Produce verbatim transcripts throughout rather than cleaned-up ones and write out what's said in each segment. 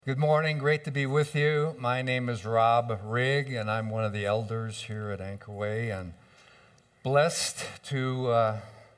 Good morning. Great to be with you. My name is Rob Rigg, and I'm one of the elders here at Anchor Way. And blessed to uh,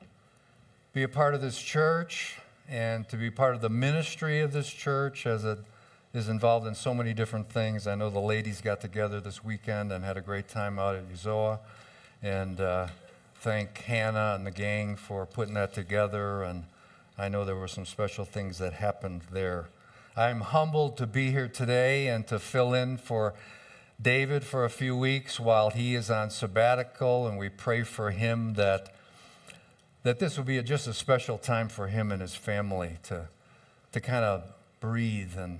be a part of this church and to be part of the ministry of this church as it is involved in so many different things. I know the ladies got together this weekend and had a great time out at Uzoa. And uh, thank Hannah and the gang for putting that together. And I know there were some special things that happened there. I'm humbled to be here today and to fill in for David for a few weeks while he is on sabbatical, and we pray for him that that this will be a, just a special time for him and his family to to kind of breathe and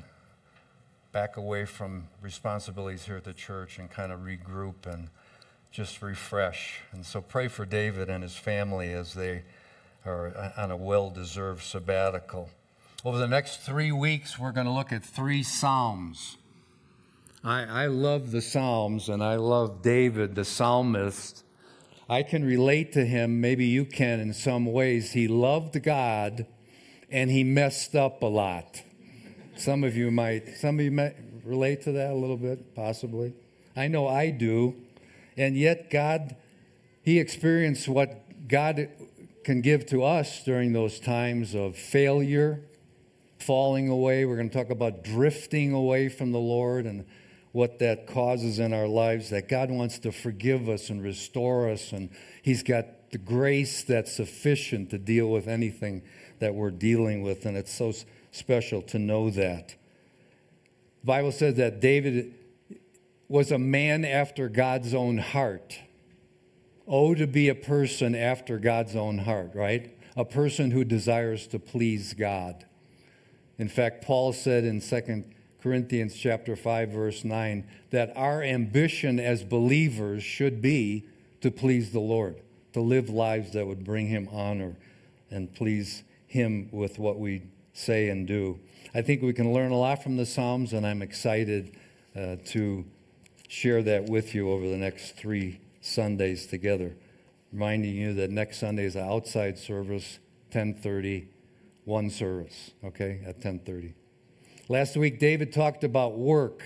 back away from responsibilities here at the church and kind of regroup and just refresh. And so pray for David and his family as they are on a well-deserved sabbatical. Over the next three weeks, we're going to look at three Psalms. I, I love the Psalms, and I love David, the psalmist. I can relate to him, maybe you can in some ways. He loved God, and he messed up a lot. Some of you might, some of you might relate to that a little bit, possibly. I know I do. And yet God, he experienced what God can give to us during those times of failure, falling away. We're going to talk about drifting away from the Lord and what that causes in our lives, that God wants to forgive us and restore us, and he's got the grace that's sufficient to deal with anything that we're dealing with, and it's so special to know that. The Bible says that David was a man after God's own heart. Oh, to be a person after God's own heart, right? A person who desires to please God. In fact, Paul said in Second Corinthians chapter five, verse nine, that our ambition as believers should be to please the Lord, to live lives that would bring him honor and please him with what we say and do. I think we can learn a lot from the Psalms, and I'm excited uh, to share that with you over the next three Sundays together. Reminding you that next Sunday is an outside service, ten thirty. One service, okay, at ten thirty. Last week, David talked about work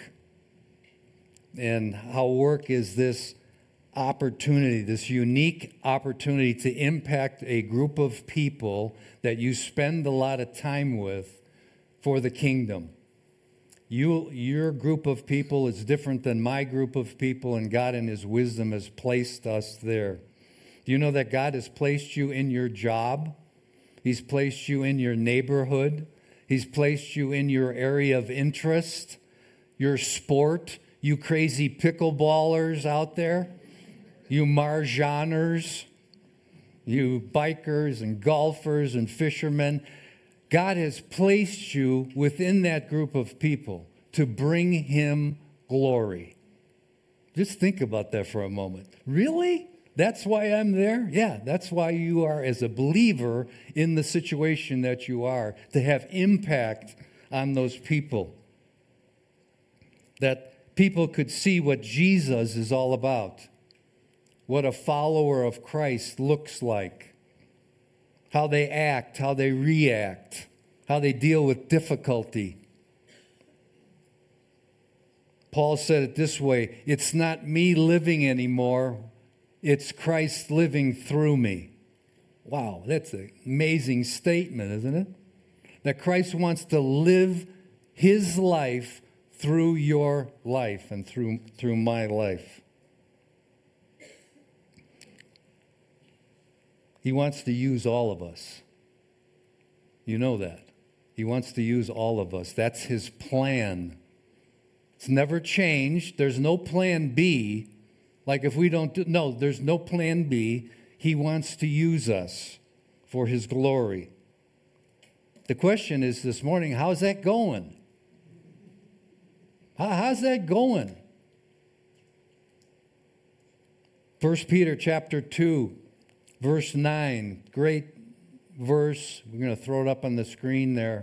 and how work is this opportunity, this unique opportunity to impact a group of people that you spend a lot of time with for the kingdom. You, your group of people is different than my group of people, and God in his wisdom has placed us there. Do you know that God has placed you in your job? He's placed you in your neighborhood. He's placed you in your area of interest, your sport, you crazy pickleballers out there, you marjaners, you bikers and golfers and fishermen. God has placed you within that group of people to bring him glory. Just think about that for a moment. Really? That's why I'm there? Yeah, that's why you are as a believer in the situation that you are, to have impact on those people. That people could see what Jesus is all about, what a follower of Christ looks like, how they act, how they react, how they deal with difficulty. Paul said it this way, it's not me living anymore, it's Christ living through me. Wow, that's an amazing statement, isn't it? That Christ wants to live his life through your life and through, through my life. He wants to use all of us. You know that. He wants to use all of us. That's his plan. It's never changed. There's no plan B. Like if we don't do, no, there's no plan B. He wants to use us for his glory. The question is this morning, how's that going? How, how's that going? First Peter chapter two, verse nine, great verse. We're going to throw it up on the screen there.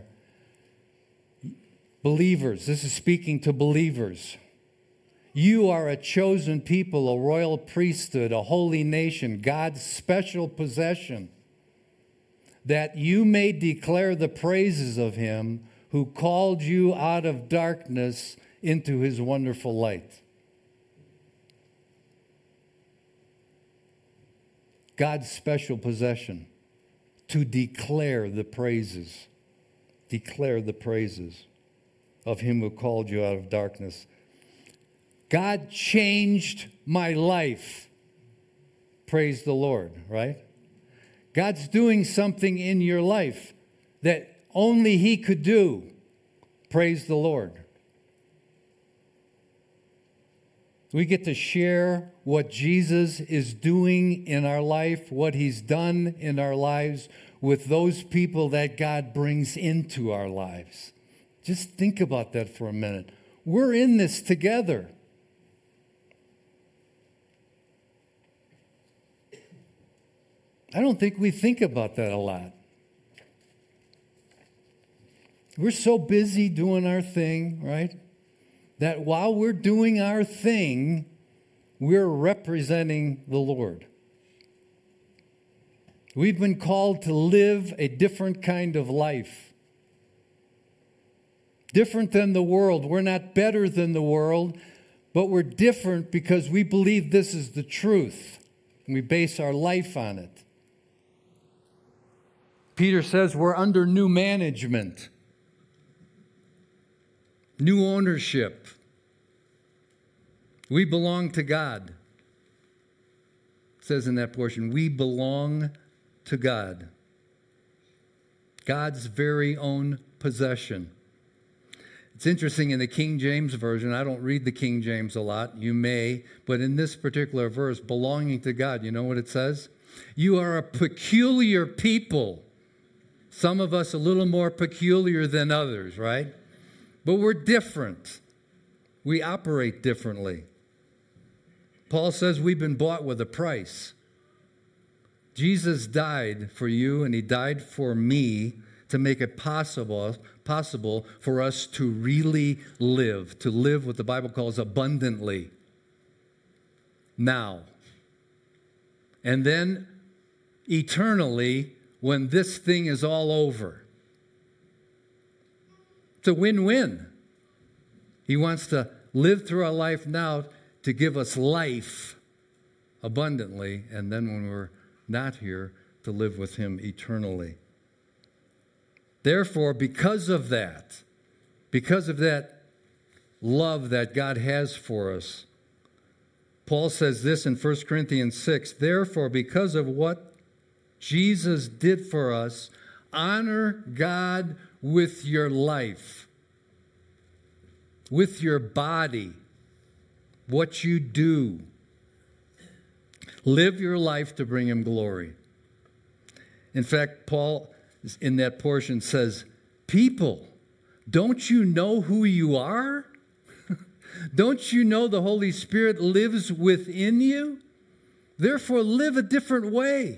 Believers, this is speaking to believers. You are a chosen people, a royal priesthood, a holy nation, God's special possession, that you may declare the praises of him who called you out of darkness into his wonderful light. God's special possession, to declare the praises, declare the praises of him who called you out of darkness. God changed my life. Praise the Lord, right? God's doing something in your life that only he could do. Praise the Lord. We get to share what Jesus is doing in our life, what he's done in our lives with those people that God brings into our lives. Just think about that for a minute. We're in this together. I don't think we think about that a lot. We're so busy doing our thing, right? That while we're doing our thing, we're representing the Lord. We've been called to live a different kind of life. Different than the world. We're not better than the world, but we're different because we believe this is the truth. And we base our life on it. Peter says we're under new management. New ownership. We belong to God. It says in that portion, we belong to God. God's very own possession. It's interesting in the King James Version, I don't read the King James a lot, you may, but in this particular verse, belonging to God, you know what it says? You are a peculiar people. Some of us a little more peculiar than others, right? But we're different. We operate differently. Paul says we've been bought with a price. Jesus died for you, and he died for me to make it possible, possible for us to really live, to live what the Bible calls abundantly. Now. And then eternally, when this thing is all over. It's a win-win. He wants to live through our life now to give us life abundantly, and then when we're not here, to live with him eternally. Therefore, because of that, because of that love that God has for us, Paul says this in First Corinthians six, therefore, because of what Jesus did for us, honor God with your life, with your body, what you do. Live your life to bring him glory. In fact, Paul in that portion says, people, don't you know who you are? Don't you know the Holy Spirit lives within you? Therefore, live a different way.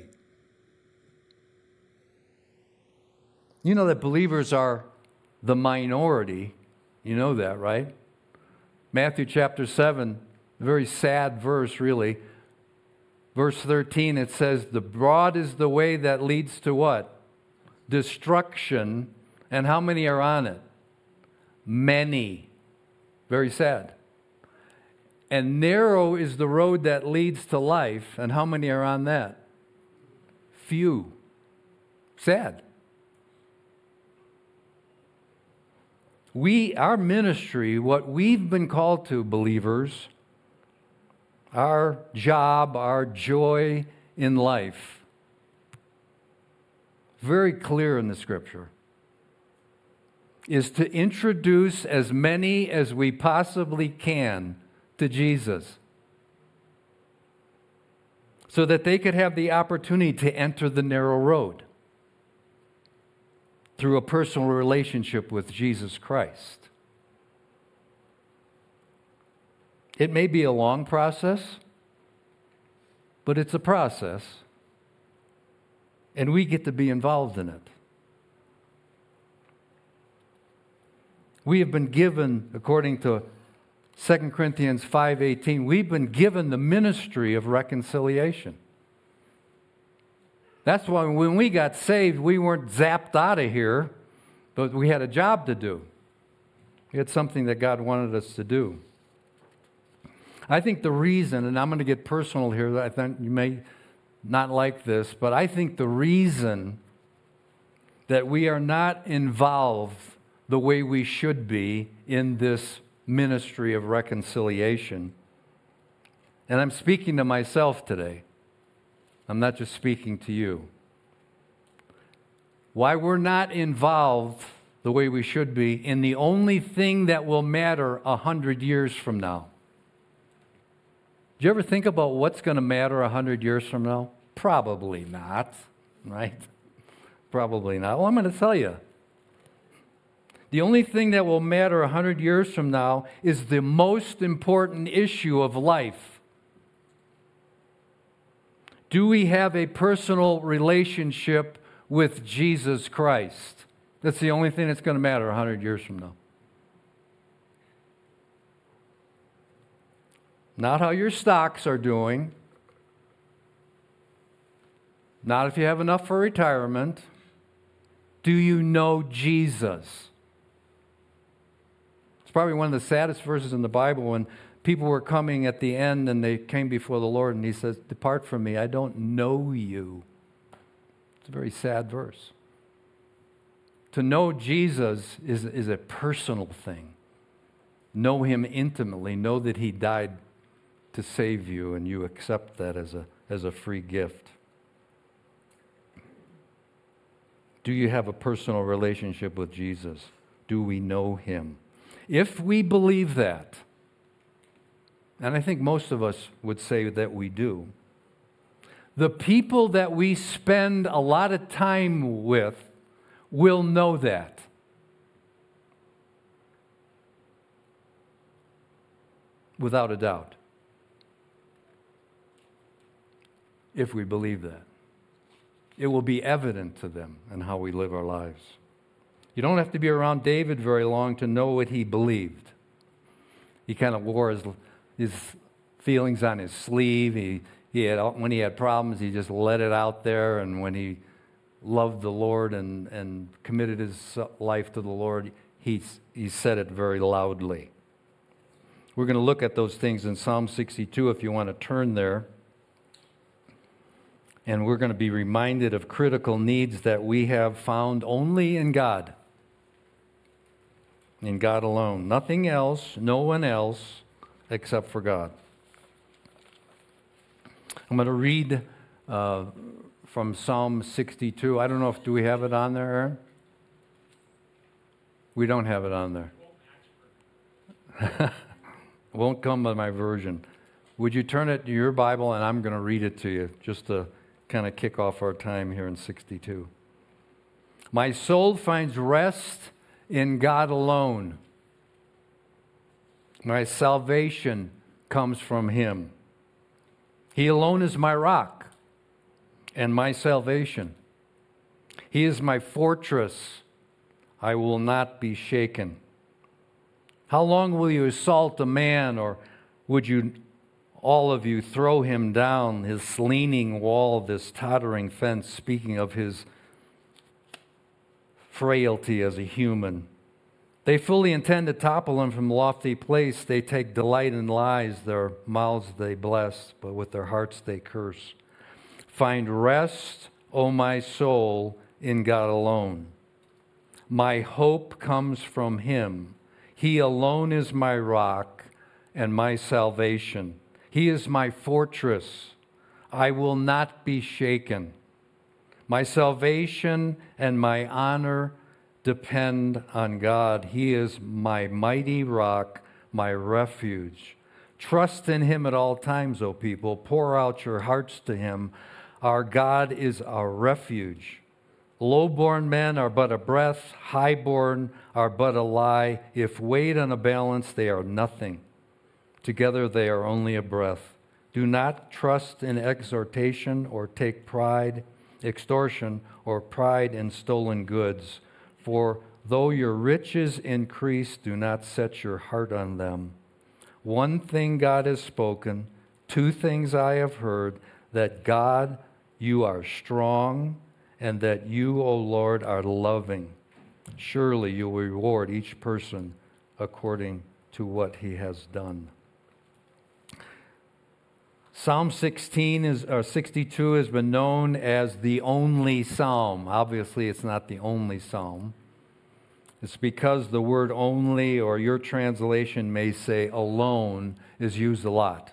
You know that believers are the minority. You know that, right? Matthew chapter seven, a very sad verse, really. Verse thirteen, it says, the broad is the way that leads to what? Destruction. And how many are on it? Many. Very sad. And narrow is the road that leads to life. And how many are on that? Few. Sad. We, our ministry, what we've been called to, believers, our job, our joy in life, very clear in the Scripture, is to introduce as many as we possibly can to Jesus so that they could have the opportunity to enter the narrow road through a personal relationship with Jesus Christ. It may be a long process, but it's a process, and we get to be involved in it. We have been given, according to Second Corinthians five eighteen, we've been given the ministry of reconciliation. That's why when we got saved, we weren't zapped out of here But we had a job to do. We had something that God wanted us to do. I think the reason, and I'm going to get personal here, I think you may not like this, but I think the reason that we are not involved the way we should be in this ministry of reconciliation, and I'm speaking to myself today, I'm not just speaking to you, why we're not involved the way we should be in the only thing that will matter a hundred years from now. Do you ever think about what's going to matter a hundred years from now? Probably not, right? Probably not. Well, I'm going to tell you. The only thing that will matter a hundred years from now is the most important issue of life. Do we have a personal relationship with Jesus Christ? That's the only thing that's going to matter a hundred years from now. Not how your stocks are doing. Not if you have enough for retirement. Do you know Jesus? It's probably one of the saddest verses in the Bible when people were coming at the end and they came before the Lord and he says, "Depart from me, I don't know you." It's a very sad verse. To know Jesus is, is a personal thing. Know him intimately. Know that he died to save you, and you accept that as a, as a free gift. Do you have a personal relationship with Jesus? Do we know him? If we believe that, and I think most of us would say that we do, the people that we spend a lot of time with will know that. Without a doubt. If we believe that. It will be evident to them in how we live our lives. You don't have to be around David very long to know what he believed. He kind of wore his, his feelings on his sleeve. He, he had, when he had problems, he just let it out there. And when he loved the Lord and, and committed his life to the Lord, he, he said it very loudly. We're going to look at those things in Psalm sixty-two if you want to turn there. And we're going to be reminded of critical needs that we have found only in God. In God alone. Nothing else, no one else, except for God. I'm going to read uh, from Psalm sixty-two. I don't know if, do we have it on there, Aaron? We don't have it on there. Won't come by my version. Would you turn it to your Bible, and I'm going to read it to you, just to kind of kick off our time here in sixty-two. My soul finds rest in God alone. My salvation comes from him. He alone is my rock and my salvation. He is my fortress. I will not be shaken. How long will you assault a man, or would you all of you throw him down, his leaning wall, this tottering fence, speaking of his frailty as a human? They fully intend to topple him from lofty place. They take delight in lies. Their mouths they bless, but with their hearts they curse. Find rest, O my soul, in God alone. My hope comes from him. He alone is my rock and my salvation. He is my fortress. I will not be shaken. My salvation and my honor depend on God. He is my mighty rock, my refuge. Trust in him at all times, O people. Pour out your hearts to him. Our God is our refuge. Low-born men are but a breath. High-born are but a lie. If weighed on a balance, they are nothing. Together they are only a breath. Do not trust in exhortation or take pride, extortion, or pride in stolen goods. For though your riches increase, do not set your heart on them. One thing God has spoken, two things I have heard, that God, you are strong, and that you, O Lord, are loving, Surely you'll reward each person according to what he has done. Psalm sixteen is, or sixty-two has been known as the only psalm. Obviously, it's not the only psalm. It's because the word only, or your translation may say alone, is used a lot.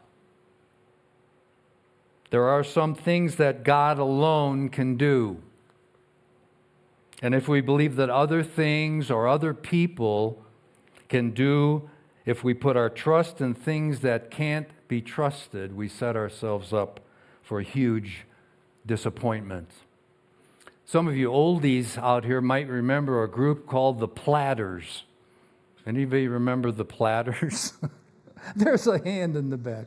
There are some things that God alone can do. And if we believe that other things or other people can do, if we put our trust in things that can't be trusted, we set ourselves up for huge disappointment. Some of you oldies out here might remember a group called the Platters. Anybody remember the Platters? There's a hand in the back.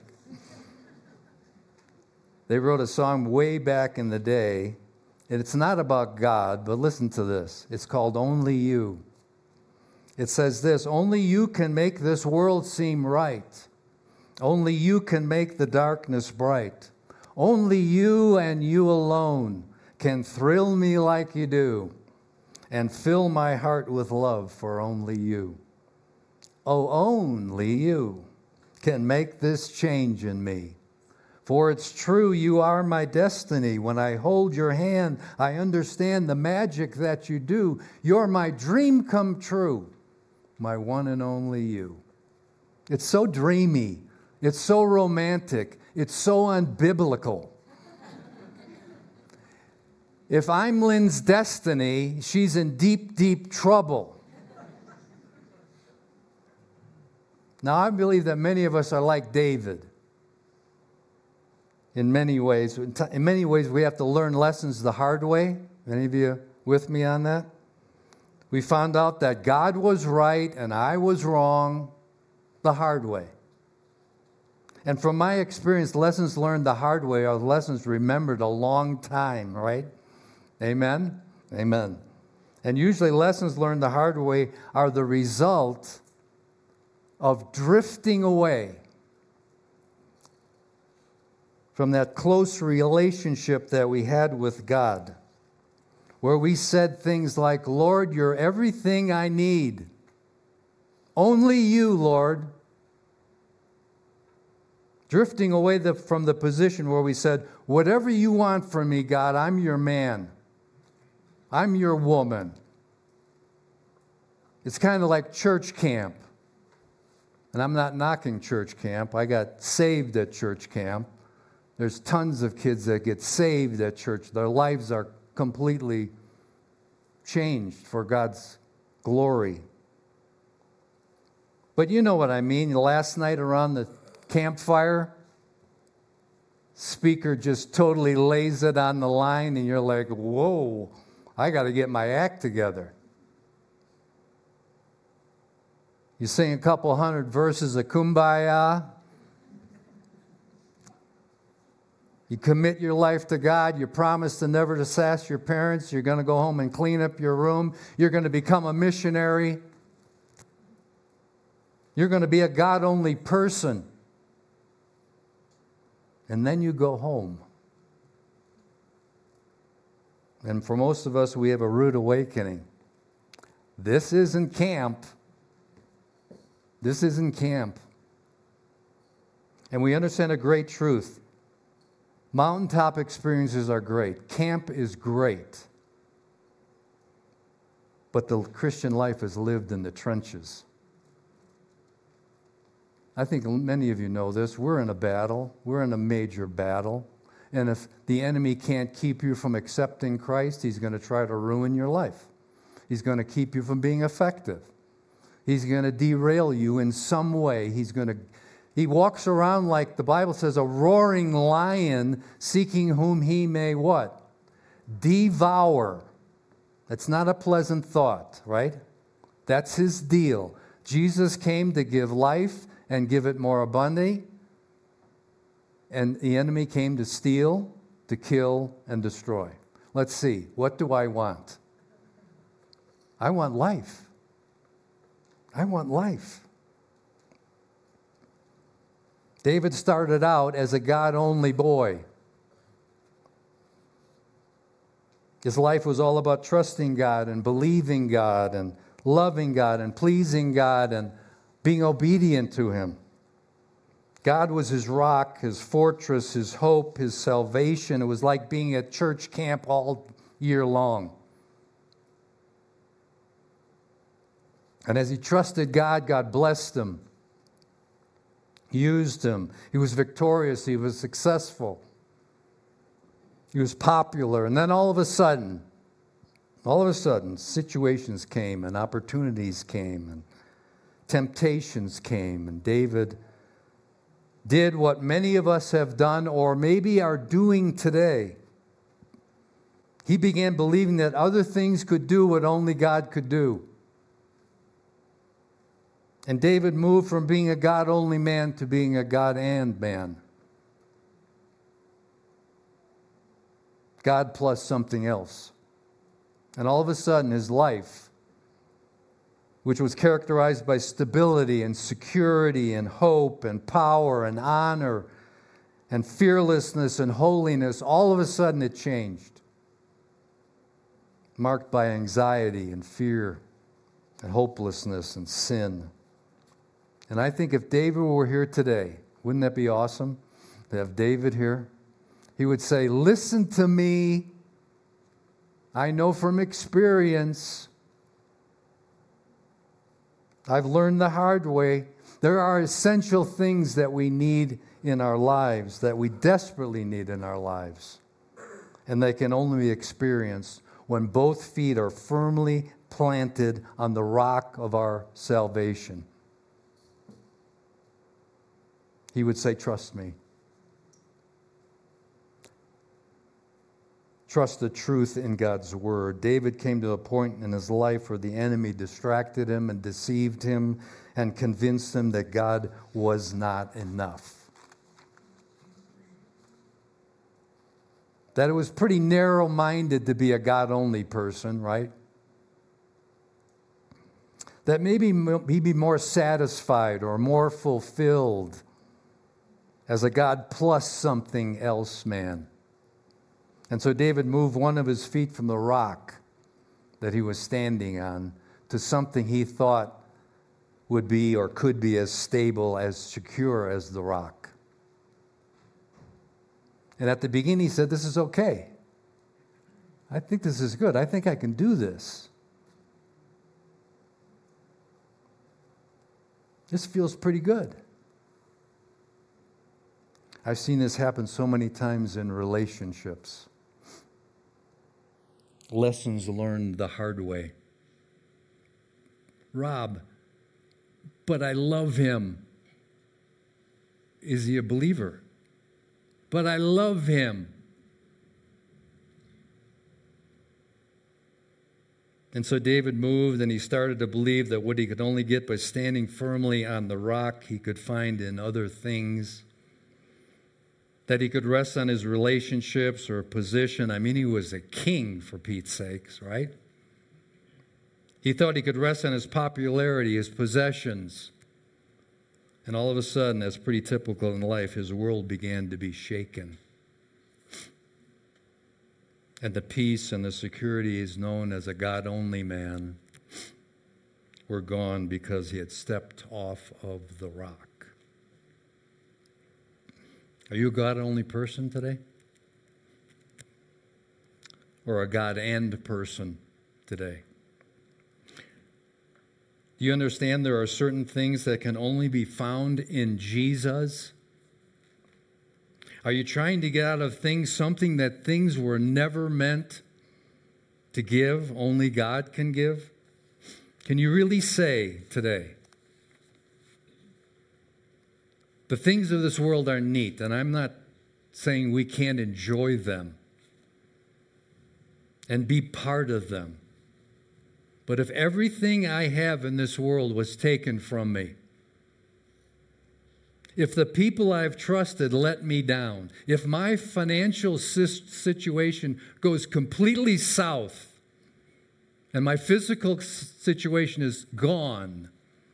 They wrote a song way back in the day, and it's not about God, but listen to this. It's called Only You. It says this: only you can make this world seem right. Only you can make the darkness bright. Only you and you alone can thrill me like you do and fill my heart with love for only you. Oh, only you can make this change in me. For it's true, you are my destiny. When I hold your hand, I understand the magic that you do. You're my dream come true, my one and only you. It's so dreamy. It's so romantic. It's so unbiblical. If I'm Lynn's destiny, she's in deep, deep trouble. Now, I believe that many of us are like David. In many ways, in many ways, we have to learn lessons the hard way. Any of you with me on that? We found out that God was right and I was wrong the hard way. And from my experience, lessons learned the hard way are lessons remembered a long time, right? Amen? Amen. And usually lessons learned the hard way are the result of drifting away from that close relationship that we had with God, where we said things like, Lord, you're everything I need. Only you, Lord. Drifting away the, from the position where we said, whatever you want from me, God, I'm your man. I'm your woman. It's kind of like church camp. And I'm not knocking church camp. I got saved at church camp. There's tons of kids that get saved at church. Their lives are completely changed for God's glory. But you know what I mean. Last night around the campfire, speaker just totally lays it on the line, and you're like, whoa, I got to get my act together. You sing a couple hundred verses of Kumbaya. You commit your life to God. You promise to never to sass your parents. You're going to go home and clean up your room. You're going to become a missionary. You're going to be a God-only person. And then you go home. And for most of us, we have a rude awakening. This isn't camp. This isn't camp. And we understand a great truth. Mountaintop experiences are great. Camp is great. But the Christian life is lived in the trenches. I think many of you know this. We're in a battle. We're in a major battle. And if the enemy can't keep you from accepting Christ, he's going to try to ruin your life. He's going to keep you from being effective. He's going to derail you in some way. He's going to He walks around like the Bible says, a roaring lion seeking whom he may what? Devour. That's not a pleasant thought, right? That's his deal. Jesus came to give life and give it more abundantly. And the enemy came to steal, to kill, and destroy. Let's see. What do I want? I want life. I want life. David started out as a God-only boy. His life was all about trusting God and believing God and loving God and pleasing God and being obedient to Him. God was his rock, his fortress, his hope, his salvation. It was like being at church camp all year long. And as he trusted God, God blessed him, used him. He was victorious. He was successful. He was popular. And then all of a sudden, all of a sudden, situations came and opportunities came and temptations came. And David did what many of us have done or maybe are doing today. He began believing that other things could do what only God could do. And David moved from being a God-only man to being a God and man. God plus something else. And all of a sudden, his life, which was characterized by stability and security and hope and power and honor and fearlessness and holiness, all of a sudden it changed. Marked by anxiety and fear and hopelessness and sin. And I think if David were here today, wouldn't that be awesome to have David here? He would say, listen to me. I know from experience. I've learned the hard way. There are essential things that we need in our lives, that we desperately need in our lives. And they can only be experienced when both feet are firmly planted on the rock of our salvation. He would say, trust me. Trust the truth in God's word. David came to a point in his life where the enemy distracted him and deceived him and convinced him that God was not enough. That it was pretty narrow-minded to be a God-only person, right? That maybe he'd be more satisfied or more fulfilled as a God plus something else man. And so David moved one of his feet from the rock that he was standing on to something he thought would be or could be as stable, as secure as the rock. And at the beginning he said, this is okay. I think this is good. I think I can do this. This feels pretty good. I've seen this happen so many times in relationships. Lessons learned the hard way. Rob, but I love him. Is he a believer? But I love him. And so David moved and he started to believe that what he could only get by standing firmly on the rock, he could find in other things. That he could rest on his relationships or position. I mean, he was a king, for Pete's sakes, right? He thought he could rest on his popularity, his possessions. And all of a sudden, that's pretty typical in life, his world began to be shaken. And the peace and the security is known as a God-only man were gone because he had stepped off of the rock. Are you a God-only person today? Or a God-and person today? Do you understand there are certain things that can only be found in Jesus? Are you trying to get out of things something that things were never meant to give, only God can give? Can you really say today, the things of this world are neat, and I'm not saying we can't enjoy them and be part of them. But if everything I have in this world was taken from me, if the people I've trusted let me down, if my financial situation goes completely south and my physical situation is gone,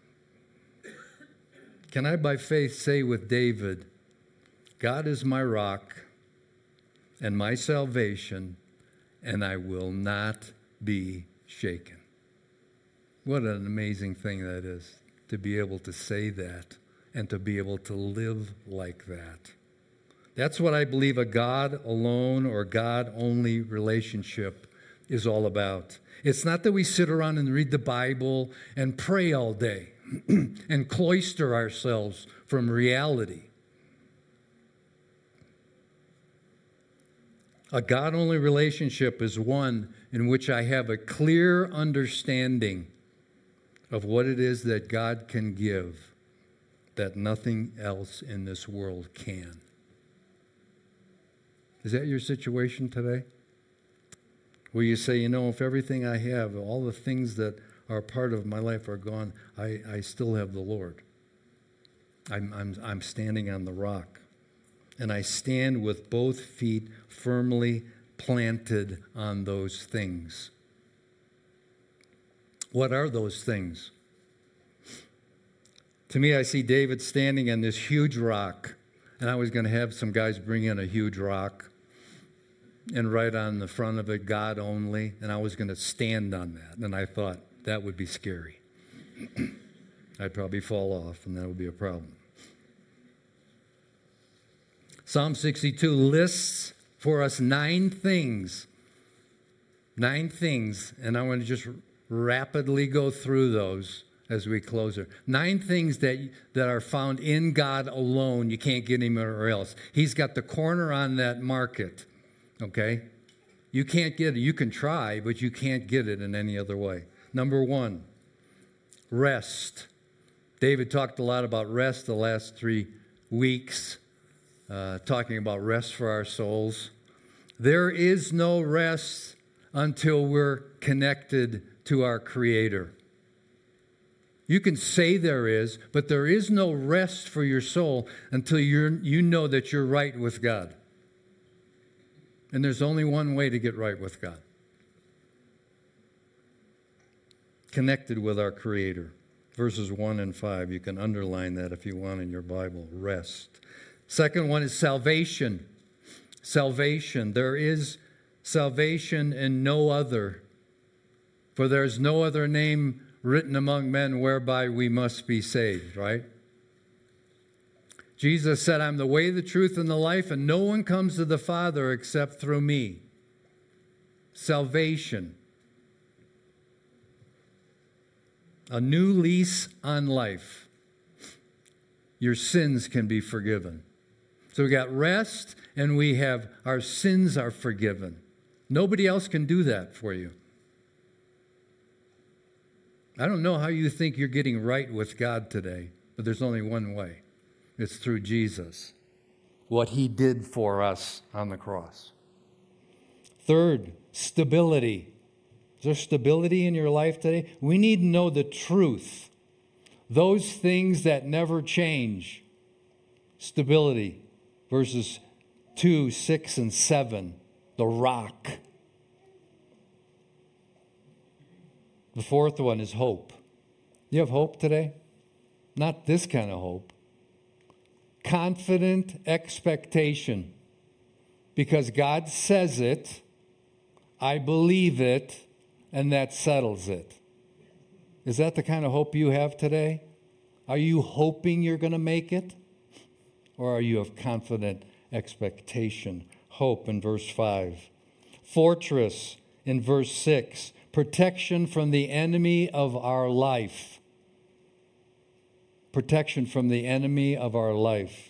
can I by faith say with David, God is my rock and my salvation, and I will not be shaken. What an amazing thing that is, to be able to say that and to be able to live like that. That's what I believe a God alone or God only relationship is all about. It's not that we sit around and read the Bible and pray all day and cloister ourselves from reality. A God-only relationship is one in which I have a clear understanding of what it is that God can give that nothing else in this world can. Is that your situation today? Where you say, you know, if everything I have, all the things that are part of my life are gone, I, I still have the Lord. I'm, I'm, I'm standing on the rock. And I stand with both feet firmly planted on those things. What are those things? To me, I see David standing on this huge rock. And I was going to have some guys bring in a huge rock and write on the front of it, God only. And I was going to stand on that. And I thought, that would be scary. I'd probably fall off, and that would be a problem. Psalm sixty-two lists for us nine things. Nine things. And I want to just rapidly go through those as we close here. Nine things that, that are found in God alone. You can't get anywhere else. He's got the corner on that market. Okay? You can't get it. You can try, but you can't get it in any other way. Number one, rest. David talked a lot about rest the last three weeks. Uh, talking about rest for our souls. There is no rest until we're connected to our Creator. You can say there is, but there is no rest for your soul until you're, you know that you're right with God. And there's only one way to get right with God. Connected with our Creator. Verses one and five. You can underline that if you want in your Bible. Rest. Second one is salvation. Salvation. There is salvation in no other. For there is no other name written among men whereby we must be saved, right? Jesus said, I'm the way, the truth, and the life, and no one comes to the Father except through me. Salvation. A new lease on life. Your sins can be forgiven. So we got rest, and we have our sins are forgiven. Nobody else can do that for you. I don't know how you think you're getting right with God today, but there's only one way. It's through Jesus. What He did for us on the cross. Third, stability. Is there stability in your life today? We need to know the truth. Those things that never change. Stability. Verses two, six, and seven. The rock. The fourth one is hope. You have hope today? Not this kind of hope. Confident expectation. Because God says it, I believe it, and that settles it. Is that the kind of hope you have today? Are you hoping you're going to make it? Or are you of confident expectation? Hope in verse five. Fortress in verse six. Protection from the enemy of our life. Protection from the enemy of our life.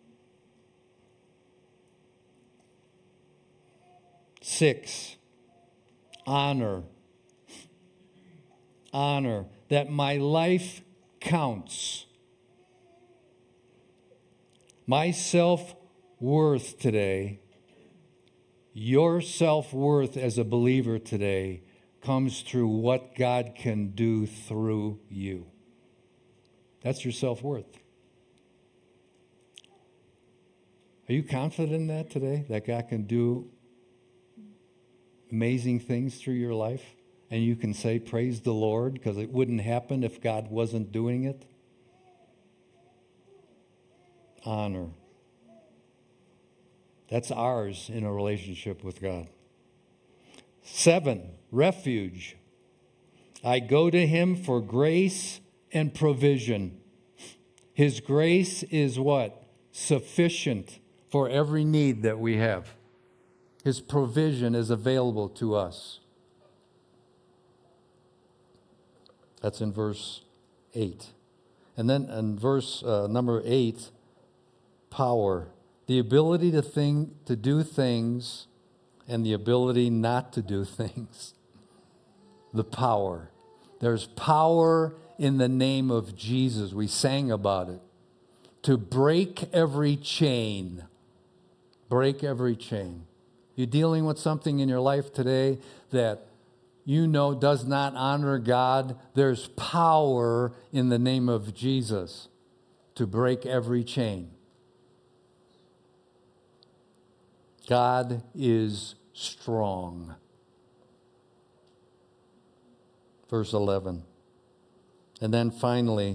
Six. Honor. Honor. That my life counts. My self-worth today, your self-worth as a believer today, comes through what God can do through you. That's your self-worth. Are you confident in that today? That God can do amazing things through your life? And you can say, praise the Lord, because it wouldn't happen if God wasn't doing it? Honor. That's ours in a relationship with God. Seven, refuge. I go to him for grace and provision. His grace is what? Sufficient for every need that we have. His provision is available to us. That's in verse eight. And then in verse uh, number eight, power. The ability to think, to do things and the ability not to do things. The power. There's power in the name of Jesus. We sang about it. To break every chain. Break every chain. You're dealing with something in your life today that you know does not honor God. There's power in the name of Jesus to break every chain. God is strong. Verse eleven. And then finally,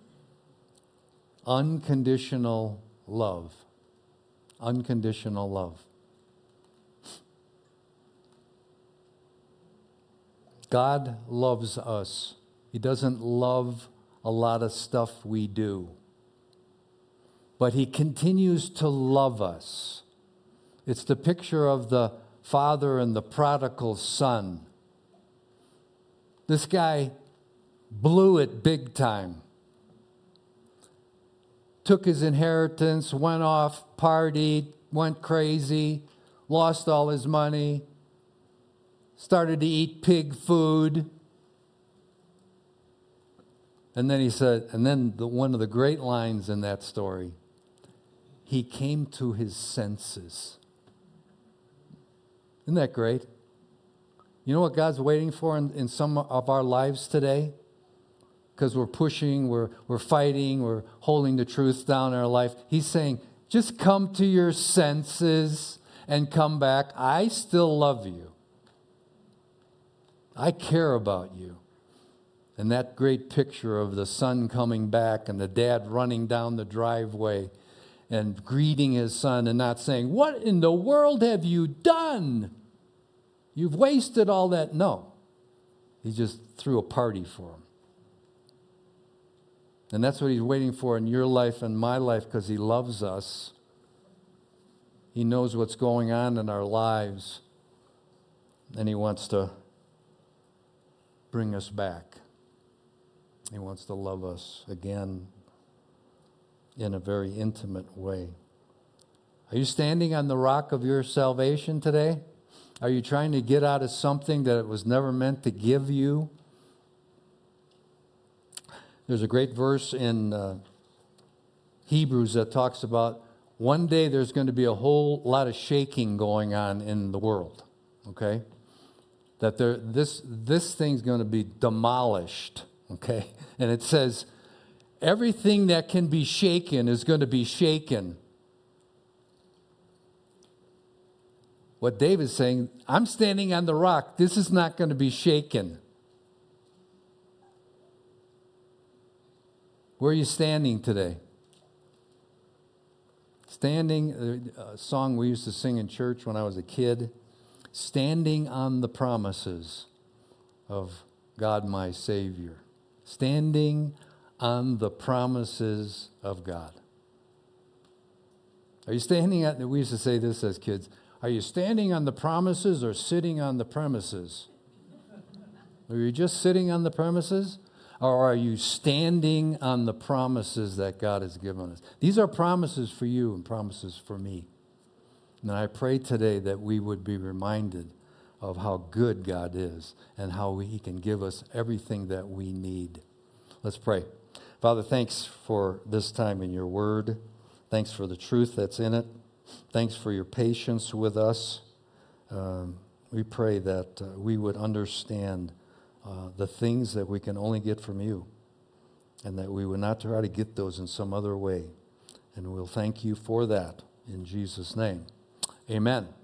unconditional love. Unconditional love. God loves us. He doesn't love a lot of stuff we do. But he continues to love us. It's the picture of the father and the prodigal son. This guy blew it big time. Took his inheritance, went off, partied, went crazy, lost all his money, started to eat pig food. And then he said, and then the, one of the great lines in that story, he came to his senses. Isn't that great? You know what God's waiting for in, in some of our lives today? Because we're pushing, we're, we're fighting, we're holding the truth down in our life. He's saying, just come to your senses and come back. I still love you. I care about you. And that great picture of the son coming back and the dad running down the driveway and greeting his son and not saying, what in the world have you done? You've wasted all that. No. He just threw a party for him. And that's what he's waiting for in your life and my life because he loves us. He knows what's going on in our lives. And he wants to bring us back. He wants to love us again in a very intimate way. Are you standing on the rock of your salvation today? Are you trying to get out of something that it was never meant to give you? There's a great verse in uh, Hebrews that talks about one day there's going to be a whole lot of shaking going on in the world, okay? That there, this, this thing's going to be demolished, okay? And it says, everything that can be shaken is going to be shaken. What David's saying, I'm standing on the rock. This is not going to be shaken. Where are you standing today? Standing, a song we used to sing in church when I was a kid, standing on the promises of God my Savior. Standing on the promises of God. Are you standing at, we used to say this as kids, are you standing on the promises or sitting on the premises? Are you just sitting on the premises? Or are you standing on the promises that God has given us? These are promises for you and promises for me. And I pray today that we would be reminded of how good God is and how He can give us everything that we need. Let's pray. Father, thanks for this time in your word. Thanks for the truth that's in it. Thanks for your patience with us. Um, we pray that uh, we would understand uh, the things that we can only get from you, and that we would not try to get those in some other way. And we'll thank you for that in Jesus' name. Amen.